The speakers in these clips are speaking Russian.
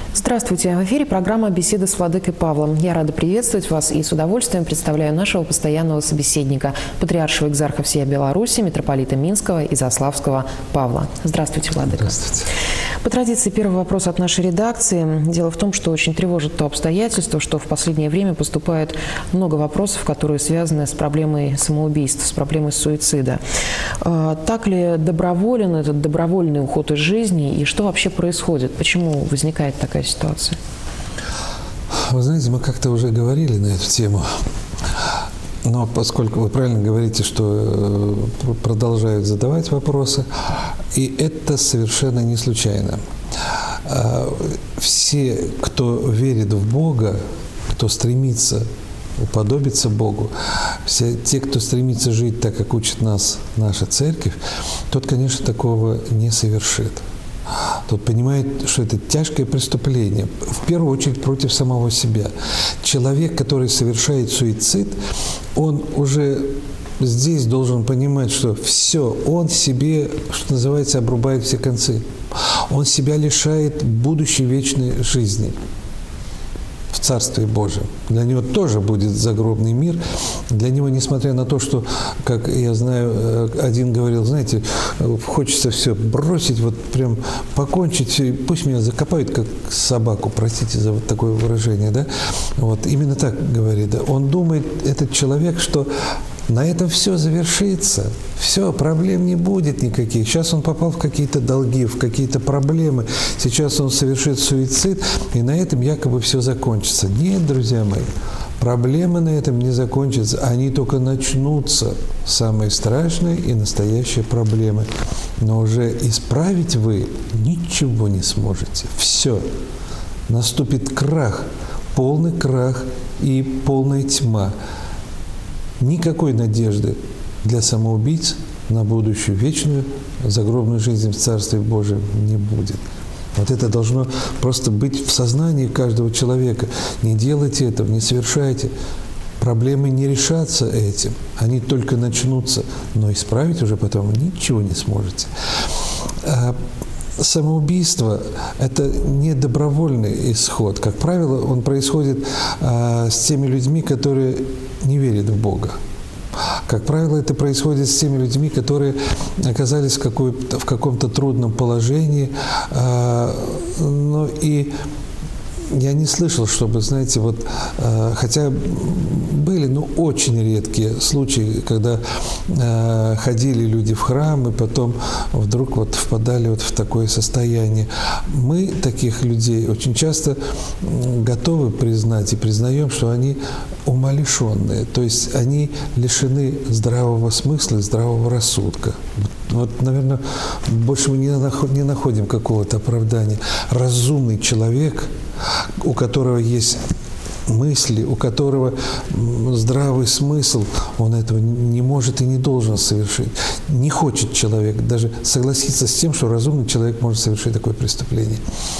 Здравствуйте. В эфире программа «Беседа с владыкой Павлом». Я рада приветствовать вас и с удовольствием представляю нашего постоянного собеседника, патриаршего экзарха всей Беларуси, митрополита Минского и Заславского Павла. Здравствуйте, владыка. Здравствуйте. По традиции, первый вопрос от нашей редакции. Дело в том, что очень тревожит то обстоятельство, что в последнее время поступает много вопросов, которые связаны с проблемой самоубийств, с проблемой суицида. Так ли доброволен этот добровольный уход из жизни и что вообще происходит? Почему возникает такая ситуация? Вы знаете, мы как-то уже говорили на эту тему, но поскольку вы правильно говорите, что продолжают задавать вопросы, и это совершенно не случайно. Все, кто верит в Бога, кто стремится уподобиться Богу, все те, кто стремится жить так, как учит нас наша церковь, тот, конечно, такого не совершит. Тот понимает, что это тяжкое преступление, в первую очередь против самого себя. Человек, который совершает суицид, он уже здесь должен понимать, что все, он себе, что называется, обрубает все концы. Он себя лишает будущей вечной жизни в Царстве Божьем. Для него тоже будет загробный мир. Для него, несмотря на то, что, как я знаю, один говорил, знаете, хочется все бросить, вот прям покончить, и пусть меня закопают, как собаку, простите за вот такое выражение, да? Вот, именно так говорит. Он думает, этот человек, что на этом все завершится, все, проблем не будет никаких. Сейчас он попал в какие-то долги, в какие-то проблемы. Сейчас он совершит суицид, и на этом якобы все закончится. Нет, друзья мои, проблемы на этом не закончатся, они только начнутся. Самые страшные и настоящие проблемы. Но уже исправить вы ничего не сможете. Все. Наступит крах, полный крах и полная тьма. Никакой надежды для самоубийц на будущую вечную загробную жизнь в Царстве Божьем не будет. Вот это должно просто быть в сознании каждого человека. Не делайте этого, не совершайте. Проблемы не решатся этим. Они только начнутся, но исправить уже потом ничего не сможете. Самоубийство – это не добровольный исход. Как правило, он происходит с теми людьми, которые не верят в Бога. Как правило, это происходит с теми людьми, которые оказались в каком-то трудном положении. Но и я не слышал, чтобы, знаете, вот, хотя были, очень редкие случаи, когда ходили люди в храм и потом вдруг вот впадали вот в такое состояние. Мы таких людей очень часто готовы признать и признаем, что они умалишенные, то есть они лишены здравого смысла и здравого рассудка. Вот, наверное, больше мы не находим какого-то оправдания. Разумный человек, у которого есть мысли, у которого здравый смысл, он этого не может и не должен совершить. Не хочет человек даже согласиться с тем, что разумный человек может совершить такое преступление.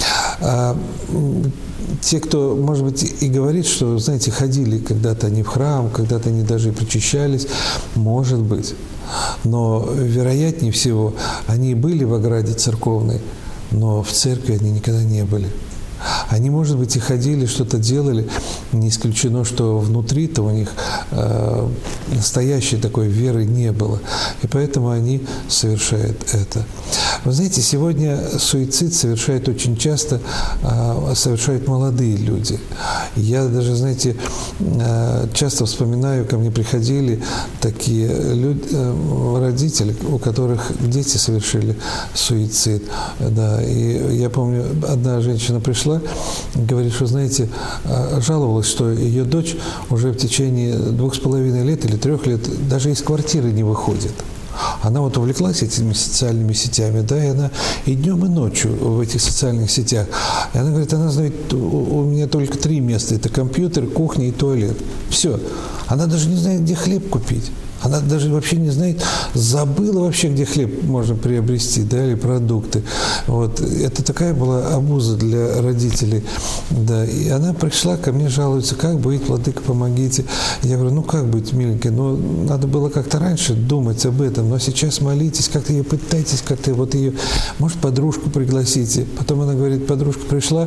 Те, кто, может быть, и говорит, что, знаете, ходили когда-то они в храм, когда-то они даже и причащались, может быть. Но, вероятнее всего, они были в ограде церковной, но в церкви они никогда не были. Они, может быть, и ходили, что-то делали. Не исключено, что внутри-то у них настоящей такой веры не было. И поэтому они совершают это. Вы знаете, сегодня суицид совершают очень часто, совершают молодые люди. Я даже, знаете, часто вспоминаю, ко мне приходили такие родители, у которых дети совершили суицид. Да, и я помню, одна женщина пришла, говорит, что, знаете, жаловалась, что ее дочь уже в течение 2,5 лет или 3 лет даже из квартиры не выходит. Она вот увлеклась этими социальными сетями, да, и она и днем, и ночью в этих социальных сетях. И она говорит, она знает, у меня только 3 места. Это компьютер, кухня и туалет. Все. Она даже не знает, где хлеб купить. Она даже вообще не знает, забыла вообще, где хлеб можно приобрести, да, или продукты. Вот. Это такая была обуза для родителей. Да. И она пришла ко мне, жалуется, как быть, владыка, помогите. Я говорю, ну как быть, миленькая, ну надо было как-то раньше думать об этом, но сейчас молитесь, как-то ее пытайтесь, как-то вот ее, может, подружку пригласите. Потом она говорит, подружка пришла,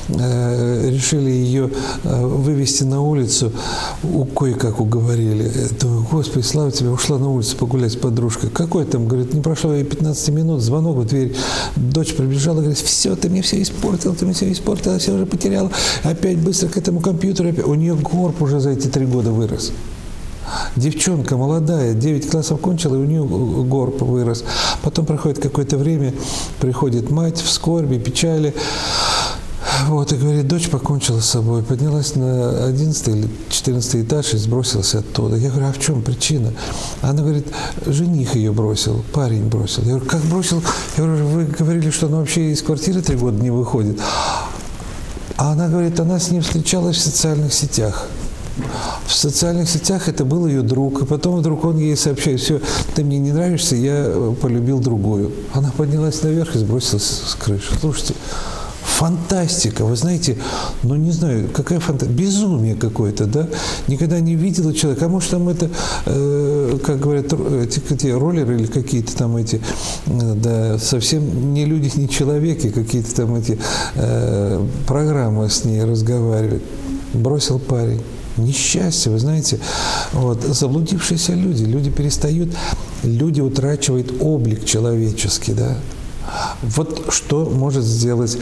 решили ее вывести на улицу, кое-как уговорили. Думаю, Господи, слава тебе, ушла на улицу погулять с подружкой. Какой там? Говорит, не прошло и 15 минут, звонок в дверь. Дочь прибежала, говорит, все, ты мне все испортила, все уже потеряла. Опять быстро к этому компьютеру. Опять. У нее горб уже за эти 3 года вырос. Девчонка молодая, 9 классов кончила, и у нее горб вырос. Потом проходит какое-то время, приходит мать в скорби, печали. Вот, и говорит, дочь покончила с собой, поднялась на 11 или 14 этаж и сбросилась оттуда. Я говорю, а в чем причина? Она говорит, жених ее бросил, парень бросил. Я говорю, как бросил? Я говорю, вы говорили, что она вообще из квартиры 3 года не выходит. А она говорит, она с ним встречалась в социальных сетях. В социальных сетях это был ее друг, и потом вдруг он ей сообщает, все, ты мне не нравишься, я полюбил другую. Она поднялась наверх и сбросилась с крыши. Слушайте, фантастика, вы знаете, ну не знаю, какая фантастика, безумие какое-то, да? Никогда не видела человека, а может там это, как говорят, эти роллеры или какие-то там эти, да, совсем не люди, не человеки, какие-то там эти программы с ней разговаривают. Бросил парень. Несчастье, вы знаете, вот, заблудившиеся люди перестают, люди утрачивают облик человеческий, да. Вот что может сделать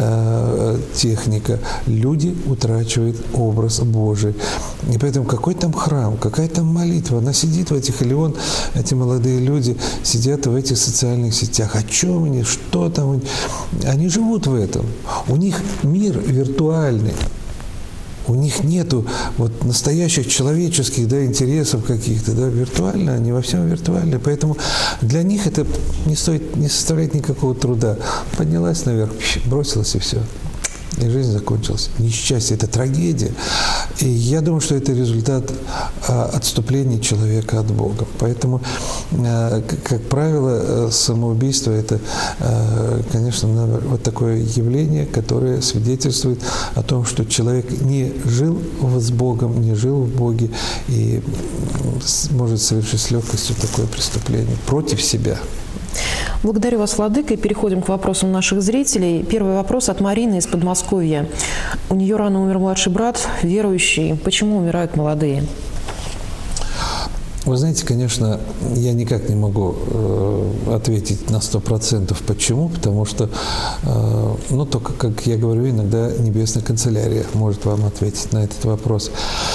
техника. Люди утрачивают образ Божий. И поэтому какой там храм, какая там молитва. Она сидит в этих, или эти молодые люди сидят в этих социальных сетях. О чем они, что там? Они живут в этом. У них мир виртуальный. У них нету вот настоящих человеческих, да, интересов каких-то, да, виртуально, они во всем виртуальны. Поэтому для них это не составляет никакого труда. Поднялась наверх, бросилась и все. И жизнь закончилась. Несчастье – это трагедия. И я думаю, что это результат отступления человека от Бога. Поэтому, как правило, самоубийство – это, конечно, вот такое явление, которое свидетельствует о том, что человек не жил с Богом, не жил в Боге и может совершить с легкостью такое преступление против себя. Благодарю вас, владыка. И переходим к вопросам наших зрителей. Первый вопрос от Марины из Подмосковья. У нее рано умер младший брат, верующий. Почему умирают молодые? Вы знаете, конечно, я никак не могу ответить на 100% почему, потому что, ну, только, как я говорю, иногда Небесная канцелярия может вам ответить на этот вопрос.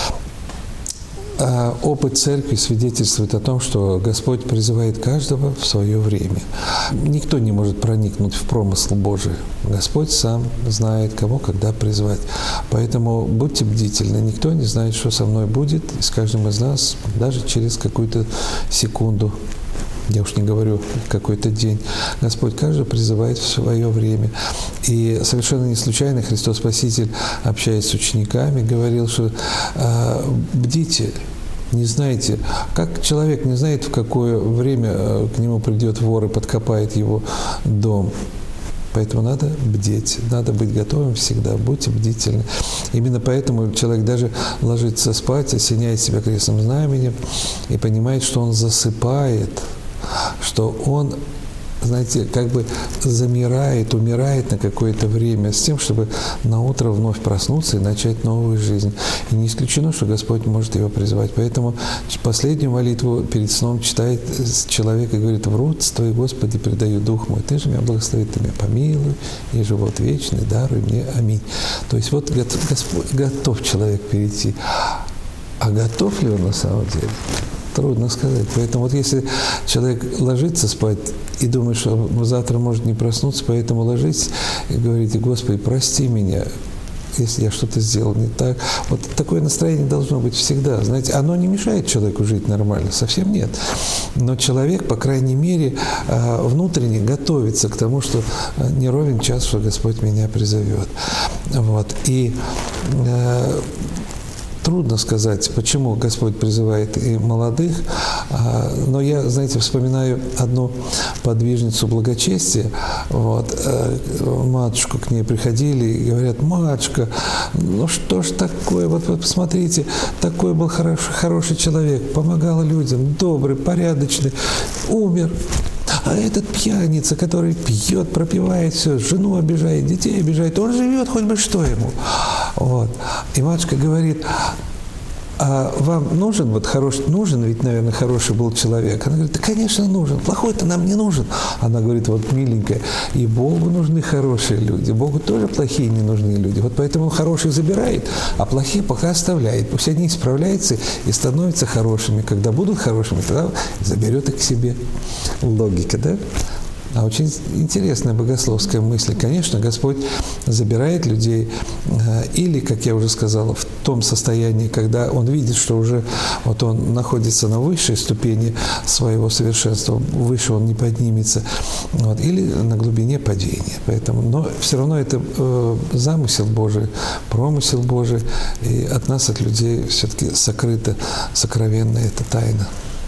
Опыт церкви свидетельствует о том, что Господь призывает каждого в свое время. Никто не может проникнуть в промысл Божий. Господь сам знает, кого когда призвать. Поэтому будьте бдительны. Никто не знает, что со мной будет, и с каждым из нас, даже через какую-то секунду. Я уж не говорю какой-то день. Господь каждого призывает в свое время. И совершенно не случайно Христос Спаситель, общаясь с учениками, говорил, что бдите, не знаете, как человек не знает, в какое время к нему придет вор и подкопает его дом. Поэтому надо бдеть, надо быть готовым всегда, будьте бдительны. Именно поэтому человек даже ложится спать, осеняет себя крестным знаменем и понимает, что он засыпает, что он, знаете, как бы замирает, умирает на какое-то время с тем, чтобы на утро вновь проснуться и начать новую жизнь. И не исключено, что Господь может его призвать. Поэтому последнюю молитву перед сном читает человек и говорит: «В род Твой, Господи, предаю дух мой, Ты же меня благослови, Ты меня помилуй, и живот вечный даруй мне. Аминь». То есть вот готов человек перейти. А готов ли он на самом деле? Трудно сказать. Поэтому вот если человек ложится спать и думает, что завтра может не проснуться, поэтому ложитесь и говорите: «Господи, прости меня, если я что-то сделал не так». Вот такое настроение должно быть всегда. Знаете, оно не мешает человеку жить нормально, совсем нет. Но человек, по крайней мере, внутренне готовится к тому, что не ровен час, что Господь меня призовет. Вот. И трудно сказать, почему Господь призывает и молодых, но я, знаете, вспоминаю одну подвижницу благочестия. Вот, матушку к ней приходили и говорят: матушка, ну что ж такое, вот вы посмотрите, такой был хороший человек, помогал людям, добрый, порядочный, умер. А этот пьяница, который пьет, пропивает все, жену обижает, детей обижает, он живет, хоть бы что ему. Вот. И матушка говорит: а вам нужен вот хороший, нужен ведь, наверное, хороший был человек? Она говорит: да, конечно, нужен, плохой-то нам не нужен. Она говорит: вот, миленькая, и Богу нужны хорошие люди, Богу тоже плохие не нужны люди. Вот поэтому он хороших забирает, а плохие пока оставляет. Пусть они исправляются и становятся хорошими. Когда будут хорошими, тогда заберет их к себе. Логика, да? А очень интересная богословская мысль. Конечно, Господь забирает людей или, как я уже сказал, в том состоянии, когда Он видит, что уже вот он находится на высшей ступени своего совершенства, выше он не поднимется, вот, или на глубине падения. Поэтому, но все равно это замысел Божий, промысел Божий, и от нас, от людей, все-таки сокрыта, сокровенная эта тайна.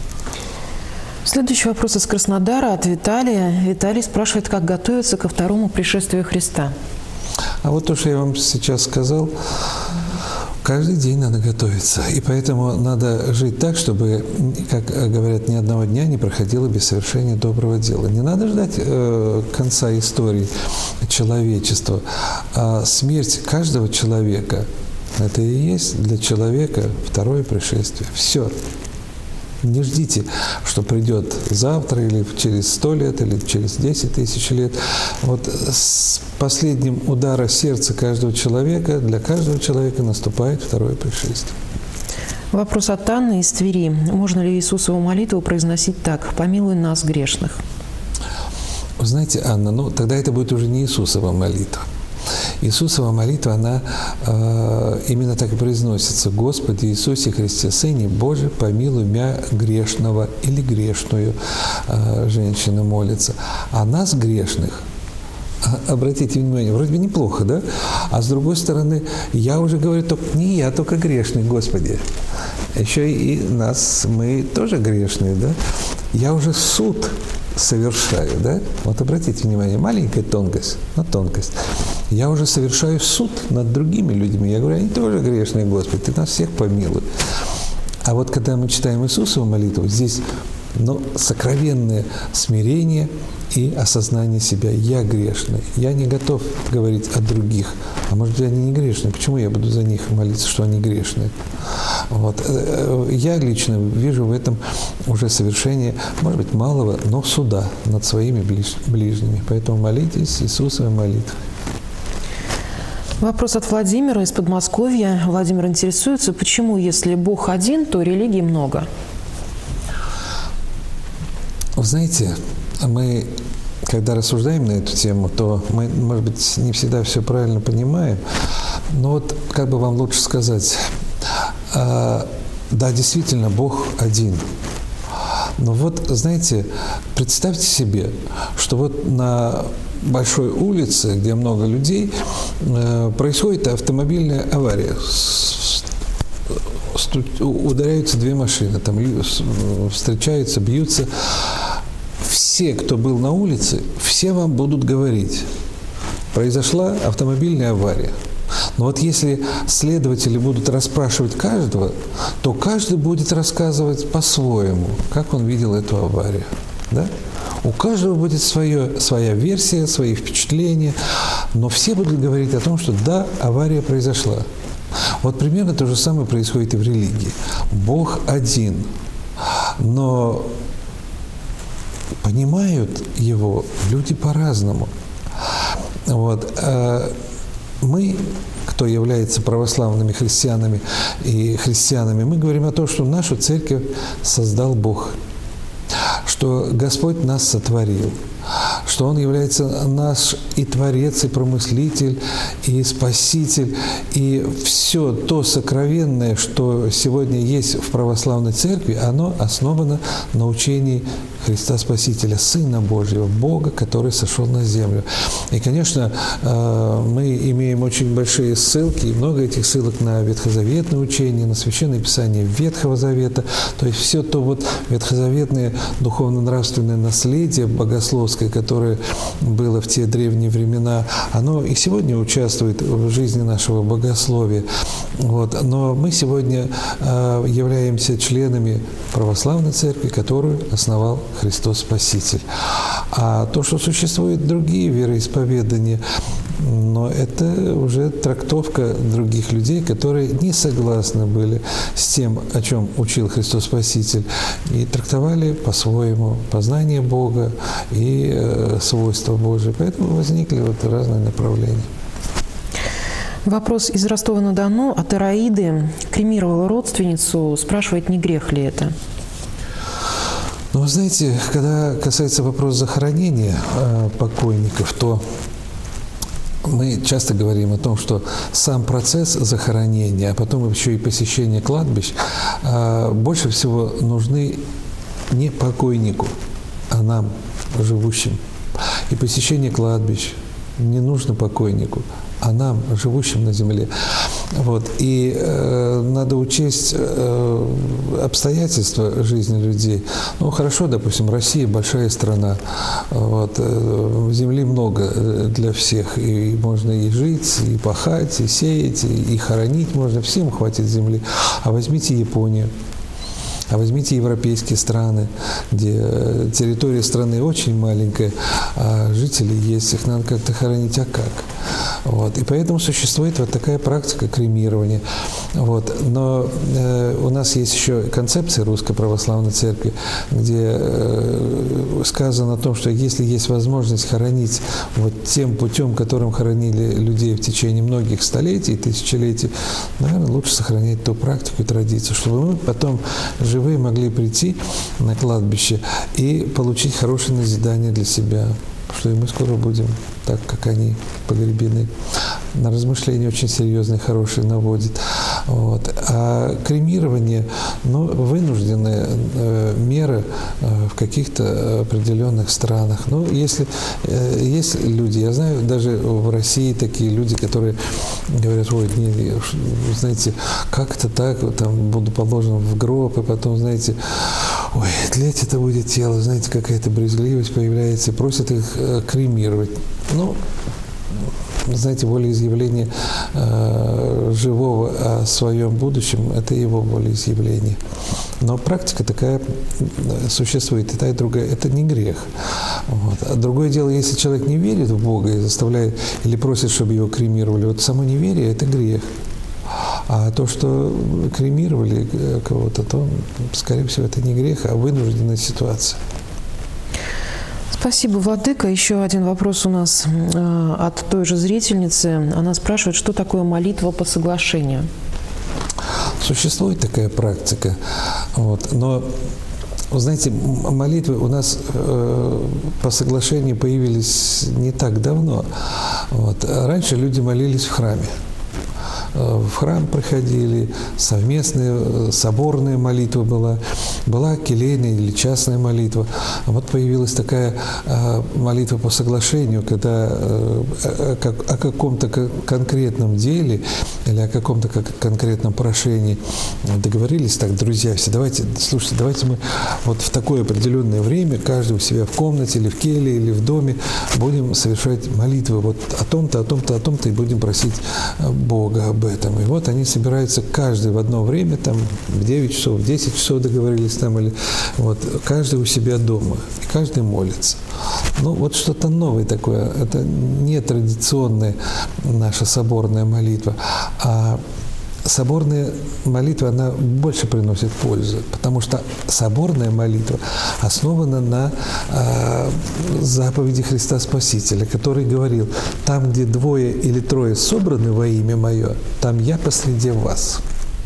Следующий вопрос из Краснодара от Виталия. Виталий спрашивает, как готовиться ко второму пришествию Христа. А вот то, что я вам сейчас сказал, каждый день надо готовиться. И поэтому надо жить так, чтобы, как говорят, ни одного дня не проходило без совершения доброго дела. Не надо ждать конца истории человечества. А смерть каждого человека – это и есть для человека второе пришествие. Все. Не ждите, что придет завтра или через 100 лет, или через 10 тысяч лет. Вот с последним удара сердца каждого человека, для каждого человека наступает второе пришествие. Вопрос от Анны из Твери. Можно ли Иисусову молитву произносить так: «Помилуй нас, грешных»? Вы знаете, Анна, ну тогда это будет уже не Иисусова молитва. Иисусова молитва, она именно так и произносится: «Господи Иисусе Христе, Сыне Божий, помилуй мя грешного» или грешную женщина молится. А нас, грешных, обратите внимание, вроде бы неплохо, да? А с другой стороны, я уже говорю, только не я, только грешный, Господи. Еще и нас, мы тоже грешные, да? Я уже суд совершаю, да? Вот обратите внимание, маленькая тонкость, но тонкость. Я уже совершаю суд над другими людьми. Я говорю, они тоже грешные, Господи, Ты нас всех помилуй. А вот когда мы читаем Иисусову молитву, здесь сокровенное смирение и осознание себя. Я грешный. Я не готов говорить о других. А может быть, они не грешные. Почему я буду за них молиться, что они грешные? Вот. Я лично вижу в этом уже совершение, может быть, малого, но суда над своими ближними. Поэтому молитесь Иисусовой молитвой. Вопрос от Владимира из Подмосковья. Владимир интересуется, почему, если Бог один, то религий много? Вы знаете, мы, когда рассуждаем на эту тему, то мы, может быть, не всегда все правильно понимаем. Но вот как бы вам лучше сказать, да, действительно, Бог один. Но вот, знаете, представьте себе, что вот на большой улице, где много людей, происходит автомобильная авария. Ударяются две машины, там встречаются, бьются. Все, кто был на улице, все вам будут говорить: произошла автомобильная авария. Но вот если следователи будут расспрашивать каждого, то каждый будет рассказывать по-своему, как он видел эту аварию. Да? У каждого будет своя версия, свои впечатления, но все будут говорить о том, что да, авария произошла. Вот примерно то же самое происходит и в религии. Бог один, но понимают Его люди по-разному. Вот. Мы, кто является православными христианами и христианами, мы говорим о том, что нашу церковь создал Бог, что Господь нас сотворил, что Он является наш и Творец, и Промыслитель, и Спаситель, и все то сокровенное, что сегодня есть в православной церкви, оно основано на учении Христа Спасителя, Сына Божьего, Бога, который сошел на землю. И, конечно, мы имеем очень большие ссылки, и много этих ссылок на ветхозаветное учение, на Священное Писание Ветхого Завета, то есть все то вот ветхозаветное духовно-нравственное наследие богословское, которое было в те древние времена, оно и сегодня участвует в жизни нашего богословия. Вот. Но мы сегодня являемся членами православной церкви, которую основал Христос Спаситель. А то, что существуют другие вероисповедания, но это уже трактовка других людей, которые не согласны были с тем, о чем учил Христос Спаситель, и трактовали по-своему познание Бога и свойства Божьи. Поэтому возникли вот разные направления. Вопрос из Ростова-на-Дону от Ираиды. Кремировала родственницу, спрашивает, не грех ли это? Ну, вы знаете, когда касается вопроса захоронения покойников, то мы часто говорим о том, что сам процесс захоронения, а потом еще и посещение кладбищ, больше всего нужны не покойнику, а нам, живущим. И посещение кладбищ не нужно покойнику, а нам, живущим на земле. Вот. И надо учесть обстоятельства жизни людей. Ну, хорошо, допустим, Россия большая страна. Вот. Земли много для всех. И можно и жить, и пахать, и сеять, и хоронить можно. Всем хватит земли. А возьмите Японию. А возьмите европейские страны, где территория страны очень маленькая, а жители есть, их надо как-то хоронить, а как? Вот. И поэтому существует вот такая практика кремирования. Вот. Но у нас есть еще концепция Русской Православной Церкви, где сказано о том, что если есть возможность хоронить вот тем путем, которым хоронили людей в течение многих столетий, тысячелетий, наверное, лучше сохранять ту практику и традицию, чтобы мы потом живые могли прийти на кладбище и получить хорошее назидание для себя, что и мы скоро будем так, как они, погребены. На размышления очень серьезные, хорошие наводит. Вот. А кремирование, ну, вынужденная мера в каких-то определенных странах. Ну, если есть люди, я знаю, даже в России такие люди, которые говорят, ой, не, знаете, как это так, там буду положен в гроб, и потом, знаете, ой, тлеть это будет тело, знаете, какая-то брезгливость появляется, и просят их кремировать. Ну, знаете, волеизъявление живого о своем будущем – это его волеизъявление. Но практика такая существует, и та, и другая. Это не грех. Вот. А другое дело, если человек не верит в Бога и заставляет, или просит, чтобы его кремировали, вот само неверие – это грех. А то, что кремировали кого-то, то, скорее всего, это не грех, а вынужденная ситуация. Спасибо, Владыка. Еще один вопрос у нас от той же зрительницы. Она спрашивает, что такое молитва по соглашению? Существует такая практика, вот, но, вы знаете, молитвы у нас по соглашению появились не так давно. Вот. Раньше люди молились в храме. В храм приходили, совместная соборная молитва была келейная или частная молитва. А вот появилась такая молитва по соглашению, когда о каком-то конкретном деле или о каком-то конкретном прошении договорились, так, друзья, все, слушайте, давайте мы вот в такое определенное время, каждый у себя в комнате или в келье, или в доме, будем совершать молитвы вот о том-то, о том-то, о том-то, и будем просить Бога об этом. И вот они собираются каждый в одно время, там, в 9 часов, в 10 часов договорились там, или вот, каждый у себя дома, и каждый молится. Ну, вот что-то новое такое, это не традиционная наша соборная молитва, а соборная молитва, она больше приносит пользу, потому что соборная молитва основана на заповеди Христа Спасителя, который говорил: «Там, где 2 или 3 собраны во имя Мое, там Я посреди вас».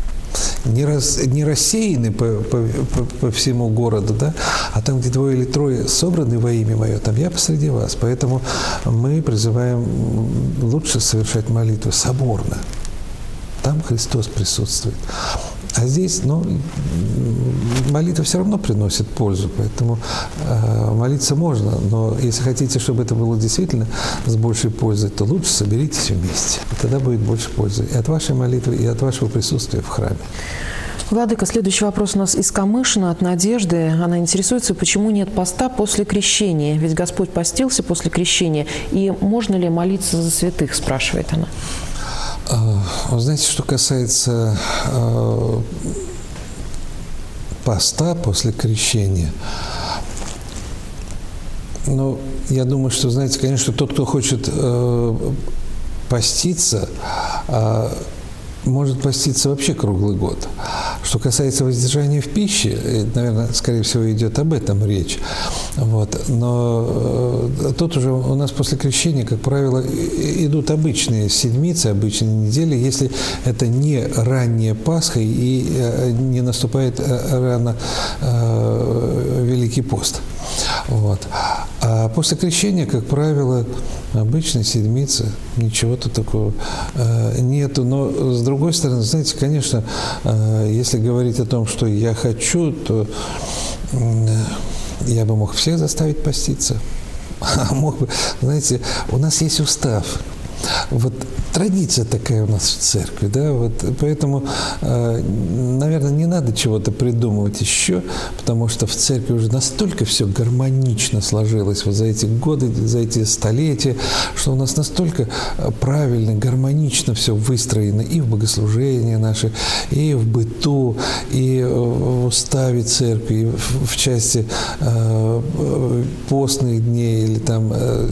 Не рассеяны по всему городу, да? А там, где 2 или 3 собраны во имя Мое, там Я посреди вас. Поэтому мы призываем лучше совершать молитву соборно. Там Христос присутствует. А здесь, ну, молитва все равно приносит пользу, поэтому молиться можно, но если хотите, чтобы это было действительно с большей пользой, то лучше соберитесь вместе. И тогда будет больше пользы и от вашей молитвы, и от вашего присутствия в храме. Владыка, следующий вопрос у нас из Камышина от Надежды. Она интересуется, почему нет поста после крещения? Ведь Господь постился после крещения. И можно ли молиться за святых, спрашивает она. Вы знаете, что касается поста после крещения, ну, я думаю, что, знаете, конечно, тот, кто хочет поститься, может поститься вообще круглый год. Что касается воздержания в пище, наверное, скорее всего, идет об этом речь. Вот. Но тут уже у нас после крещения, как правило, идут обычные седмицы, обычные недели, если это не ранняя Пасха и не наступает рано Великий пост. Вот. А после крещения, как правило, обычные седмицы, ничего тут такого нету. Но, с другой стороны, знаете, конечно, если говорить о том, что я хочу, то я бы мог всех заставить поститься. А мог бы, знаете, у нас есть устав. Вот традиция такая у нас в церкви, да, вот поэтому, наверное, не надо чего-то придумывать еще, потому что в церкви уже настолько все гармонично сложилось вот за эти годы, за эти столетия, что у нас настолько правильно, гармонично все выстроено и в богослужении наши, и в быту, и в уставе церкви, и в части постных дней или там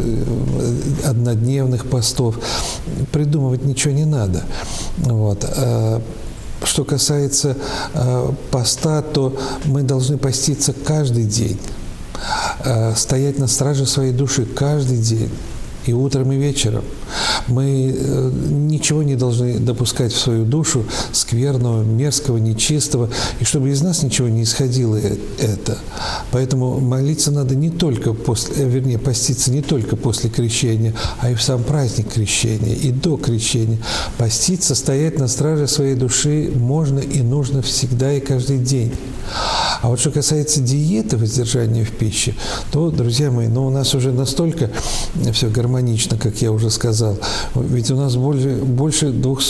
однодневных постов. Придумывать ничего не надо. Вот. Что касается поста, то мы должны поститься каждый день, стоять на страже своей души каждый день, и утром, и вечером. Мы ничего не должны допускать в свою душу скверного, мерзкого, нечистого, и чтобы из нас ничего не исходило это. Поэтому молиться надо не только поститься не только после крещения, а и в сам праздник крещения, и до крещения. Поститься, стоять на страже своей души можно и нужно всегда и каждый день. А вот что касается диеты, воздержания в пище, то, друзья мои, у нас уже настолько все гармонично, как я уже сказал. Ведь у нас больше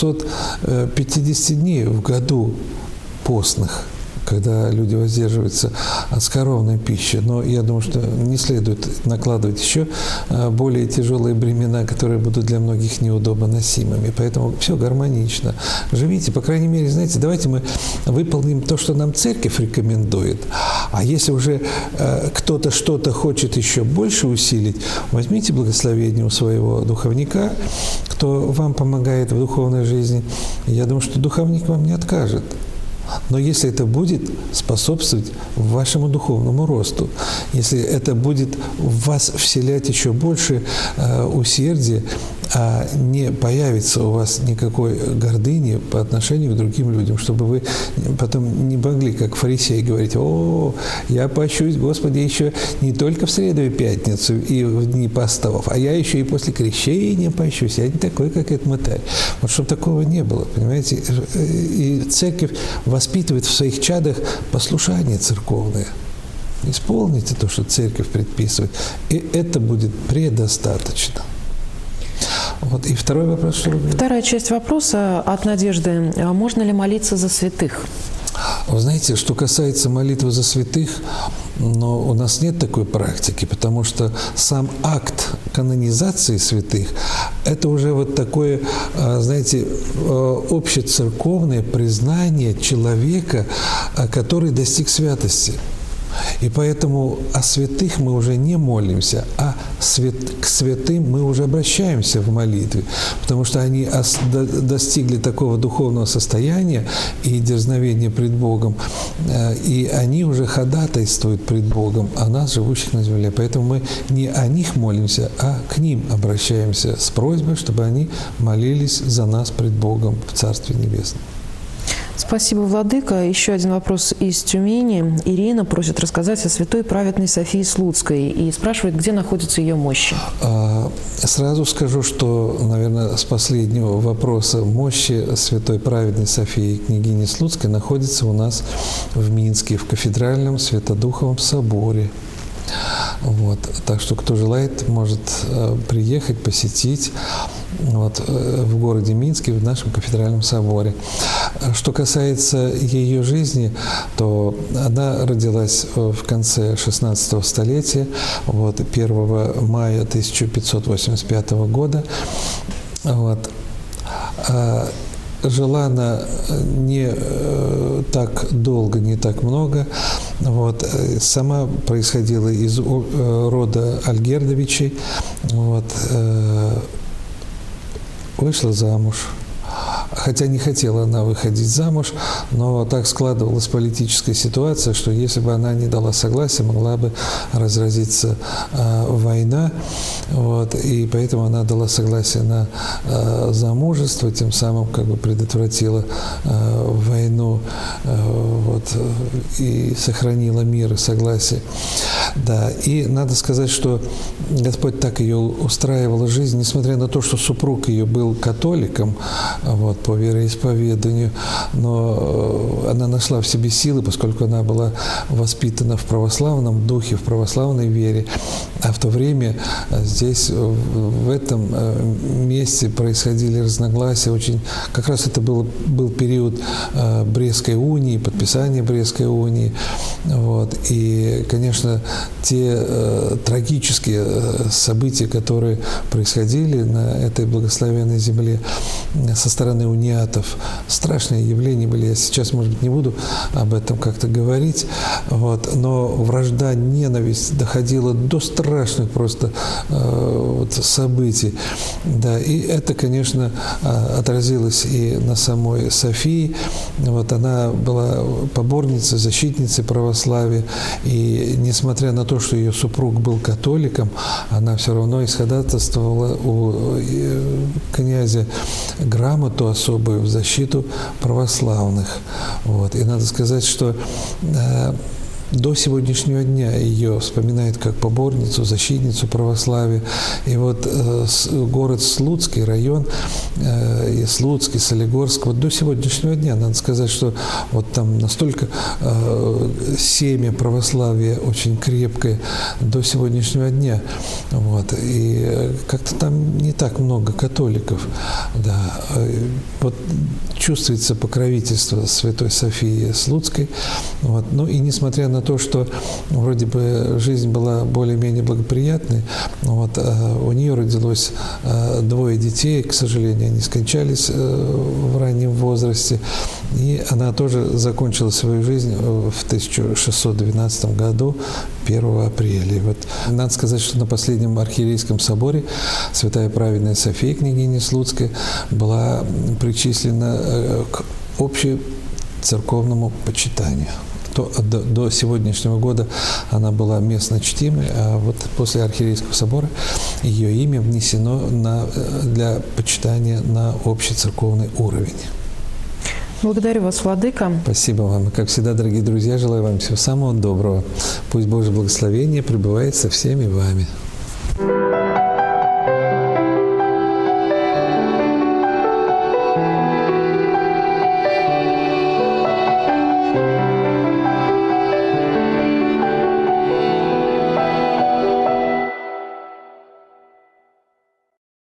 250 дней в году постных, когда люди воздерживаются от скоровной пищи. Но я думаю, что не следует накладывать еще более тяжелые бремена, которые будут для многих неудобно носимыми. Поэтому все гармонично. Живите, по крайней мере, знаете, давайте мы выполним то, что нам церковь рекомендует. А если уже кто-то что-то хочет еще больше усилить, возьмите благословение у своего духовника, кто вам помогает в духовной жизни. Я думаю, что духовник вам не откажет. Но если это будет способствовать вашему духовному росту, если это будет в вас вселять еще больше усердия, а не появится у вас никакой гордыни по отношению к другим людям, чтобы вы потом не могли, как фарисеи, говорить: «О, я пощусь, Господи, еще не только в среду и пятницу и в дни постов, а я еще и после крещения пощусь, я не такой, как этот мытарь». Вот чтобы такого не было, понимаете? И церковь воспитывает в своих чадах послушание церковное. Исполните то, что церковь предписывает, и это будет предостаточно. Вот. И второй вопрос, что вы говорите? Вторая часть вопроса от Надежды. Можно ли молиться за святых? Вы знаете, что касается молитвы за святых, но у нас нет такой практики, потому что сам акт канонизации святых – это уже вот такое, знаете, общецерковное признание человека, который достиг святости. И поэтому о святых мы уже не молимся, а к святым мы уже обращаемся в молитве, потому что они достигли такого духовного состояния и дерзновения пред Богом, и они уже ходатайствуют пред Богом о нас, живущих на земле. Поэтому мы не о них молимся, а к ним обращаемся с просьбой, чтобы они молились за нас пред Богом в Царстве Небесном. Спасибо, Владыка. Еще один вопрос из Тюмени. Ирина просит рассказать о святой праведной Софии Слуцкой и спрашивает, где находятся ее мощи. Сразу скажу, что, наверное, с последнего вопроса мощи святой праведной Софии княгини Слуцкой находятся у нас в Минске, в кафедральном Святодуховом соборе. Вот. Так что, кто желает, может приехать, посетить в городе Минске, в нашем кафедральном соборе. Что касается ее жизни, то она родилась в конце XVI столетия, 1 мая 1585 года. Жила она не так долго, не так много. Сама происходила из рода Альгердовичей. Вышла замуж. Хотя не хотела она выходить замуж, но так складывалась политическая ситуация, что если бы она не дала согласия, могла бы разразиться война. И поэтому она дала согласие на замужество, тем самым предотвратила войну и сохранила мир и согласие. Да, и надо сказать, что Господь так ее устраивал жизнь, несмотря на то, что супруг ее был католиком, по вероисповеданию, но она нашла в себе силы, поскольку она была воспитана в православном духе, в православной вере. А в то время здесь, в этом месте происходили разногласия. Как раз это был период Брестской унии, подписания Брестской унии. И, конечно, те трагические события, которые происходили на этой благословенной земле со стороны униатов, страшные явления были. Я сейчас, может быть, не буду об этом как-то говорить, но вражда, ненависть доходила до страшных просто событий. Да, и это, конечно, отразилось и на самой Софии. Она была поборницей, защитницей православия, и несмотря на то, что ее супруг был католиком, она все равно исходатайствовала у князя грамоту особую в защиту православных. И надо сказать, что до сегодняшнего дня ее вспоминают как поборницу, защитницу православия. И город Слуцкий, район и Слуцкий, Солигорск, до сегодняшнего дня, надо сказать, что там настолько семя православия очень крепкое до сегодняшнего дня. И как-то там не так много католиков. Да. Чувствуется покровительство святой Софии Слуцкой. Ну и несмотря на то, что вроде бы жизнь была более-менее благоприятной, у нее родилось 2 детей, к сожалению, они скончались в раннем возрасте, и она тоже закончила свою жизнь в 1612 году, 1 апреля. И надо сказать, что на последнем архиерейском соборе святая праведная София, княгиня Слуцкая, была причислена к общецерковному почитанию. До сегодняшнего года она была местно чтимой, а после архиерейского собора ее имя внесено для почитания на общецерковный уровень. Благодарю вас, Владыка. Спасибо вам. Как всегда, дорогие друзья, желаю вам всего самого доброго. Пусть Божье благословение пребывает со всеми вами.